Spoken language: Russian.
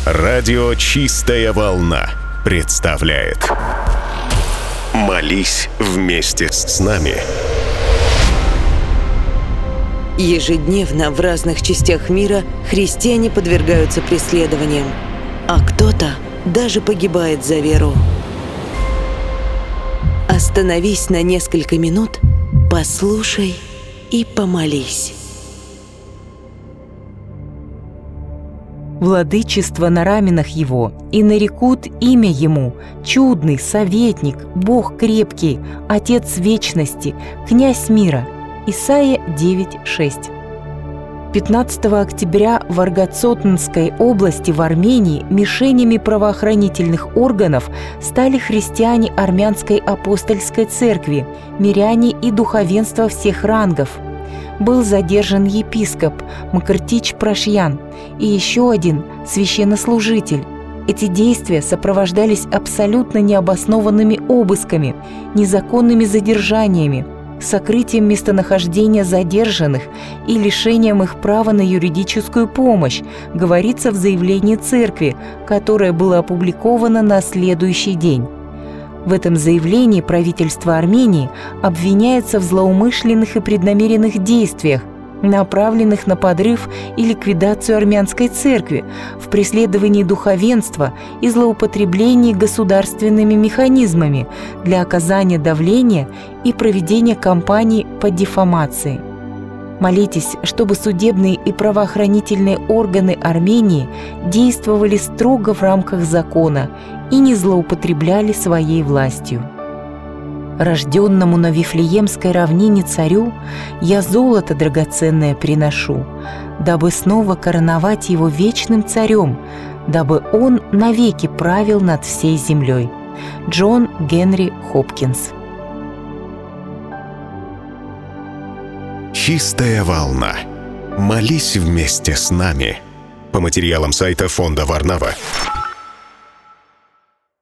Радио «Чистая волна» представляет «Молись вместе с нами». Ежедневно в разных частях мира христиане подвергаются преследованиям, а кто-то даже погибает за веру. Остановись на несколько минут, послушай и помолись. Владычество на раменах его, и нарекут имя ему: чудный, советник, Бог крепкий, Отец вечности, князь мира. Исайя 9:6. 15 октября в Аргацотнской области в Армении мишенями правоохранительных органов стали христиане Армянской апостольской церкви, миряне и духовенство всех рангов. Был задержан епископ Макартич Прашьян и еще один священнослужитель. Эти действия сопровождались абсолютно необоснованными обысками, незаконными задержаниями, сокрытием местонахождения задержанных и лишением их права на юридическую помощь, говорится в заявлении церкви, которое было опубликовано на следующий день. В этом заявлении правительство Армении обвиняется в злоумышленных и преднамеренных действиях, направленных на подрыв и ликвидацию армянской церкви, в преследовании духовенства и злоупотреблении государственными механизмами для оказания давления и проведения кампаний по диффамации. Молитесь, чтобы судебные и правоохранительные органы Армении действовали строго в рамках закона и не злоупотребляли своей властью. Рожденному на Вифлеемской равнине царю я золото драгоценное приношу, дабы снова короновать его вечным царем, дабы он навеки правил над всей землей. Джон Генри Хопкинс. «Чистая волна». Молись вместе с нами. По материалам сайта фонда Варнава.